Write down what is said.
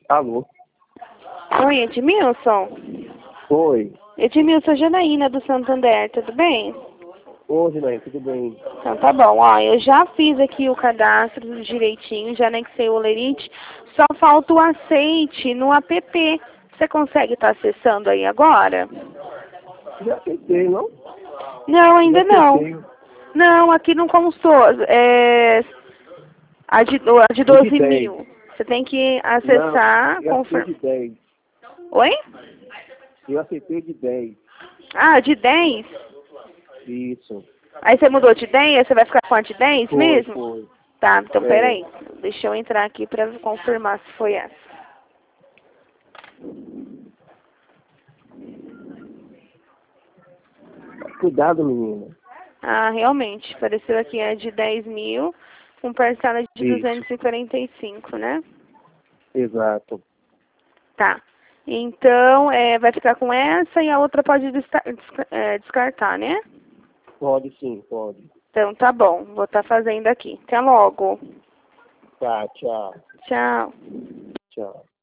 Alô? Oi, Edmilson? Oi. Edmilson, Janaína do Santander, tudo bem? Oi, Janaína, tudo bem? Então tá bom, ó, eu já fiz aqui o cadastro direitinho, já anexei o Olerite, só falta o aceite no app. Você consegue estar acessando aí agora? Já aceitei, não? Não, ainda Já não. aceitei. Não, aqui não constou. A de O de 12 10. mil. Você tem que Não, acessar, eu aceitei o de 10. Oi? Eu aceitei o de 10. Ah, de 10? Isso. Aí você mudou de 10? Você vai ficar com a de 10 mesmo? Foi. Tá, então É. peraí. Deixa eu entrar aqui pra confirmar se foi essa. Cuidado, menina. Ah, realmente. Apareceu aqui a de 10 mil com parcela de Isso. 245, né? Exato. Tá. Então, vai ficar com essa e a outra pode descartar, né? Pode sim, pode. Então, tá bom. Vou estar fazendo aqui. Até logo. Tá, tchau. Tchau. Tchau.